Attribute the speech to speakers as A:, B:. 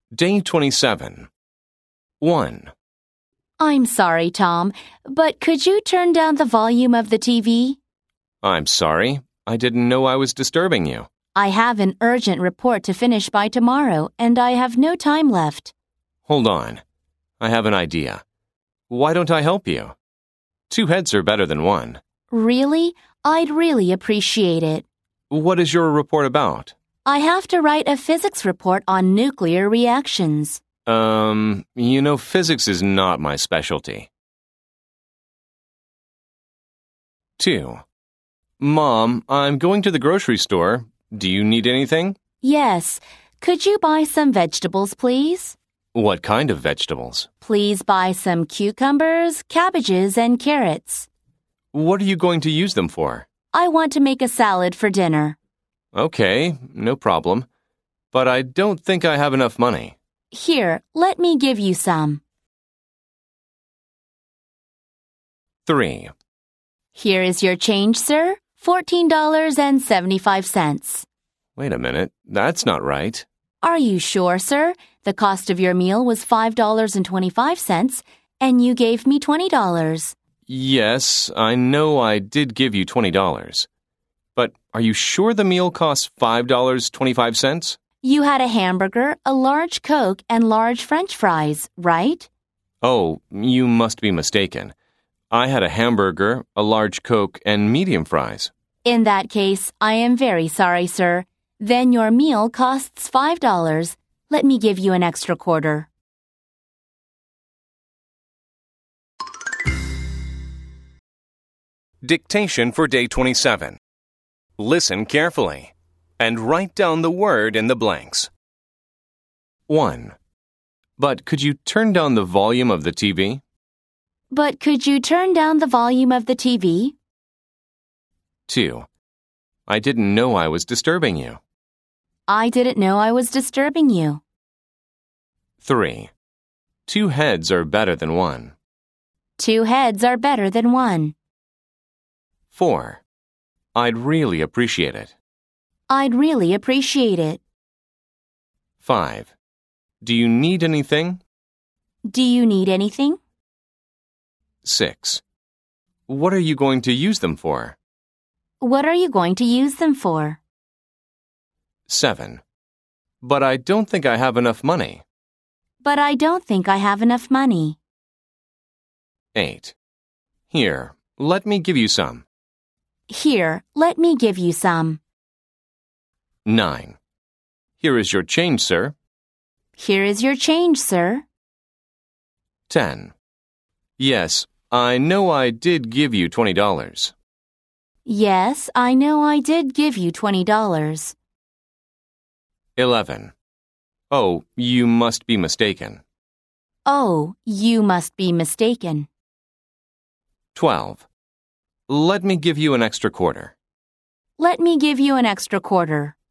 A: Day 27. 1.
B: I'm sorry, Tom, but could you turn down the volume of the TV?
A: I'm sorry. I didn't know I was disturbing you.
B: I have an urgent report to finish by tomorrow, and I have no time left.
A: Hold on. I have an idea. Why don't I help you? 2 heads are better than 1.
B: Really? I'd really appreciate it.
A: What is your report about?
B: I have to write a physics report on nuclear reactions.
A: Physics is not my specialty. 2. Mom, I'm going to the grocery store. Do you need anything?
B: Yes. Could you buy some vegetables, please?
A: What kind of vegetables?
B: Please buy some cucumbers, cabbages, and carrots.
A: What are you going to use them for?
B: I want to make a salad for dinner.
A: Okay, no problem. But I don't think I have enough money.
B: Here, let me give you some.
A: 3.
B: Here is your change, sir. $14.75.
A: Wait a minute. That's not right.
B: Are you sure, sir? The cost of your meal was $5.25, and you gave me $20.
A: Yes, I know I did give you $20. But are you sure the meal cost $5.25?
B: You had a hamburger, a large Coke, and large French fries, right?
A: Oh, you must be mistaken. I had a hamburger, a large Coke, and medium fries.
B: In that case, I am very sorry, sir. Then your meal costs $5. Let me give you an extra quarter.
A: Dictation for Day 27. Listen carefully and write down the word in the blanks. 1. But could you turn down the volume of the TV?
B: But could you turn down the volume of the TV?
A: 2. I didn't know I was disturbing you.
B: I didn't know I was disturbing you.
A: 3. 2 heads are better than 1.
B: 2 heads are better than 1.
A: 4. I'd really appreciate it.
B: I'd really appreciate it.
A: 5. Do you need anything?
B: Do you need anything?
A: 6. What are you going to use them for?
B: What are you going to use them for?
A: 7. But I don't think I have enough money.
B: But I don't think I have enough money.
A: 8. Here, let me give you some.
B: Here, let me give you some.
A: 9. Here is your change, sir.
B: Here is your change, sir.
A: 10. Yes, I know I did give you $20.
B: Yes, I know I did give you $20.
A: 11. Oh, you must be mistaken.
B: Oh, you must be mistaken.
A: 12. Let me give you an extra quarter.
B: Let me give you an extra quarter.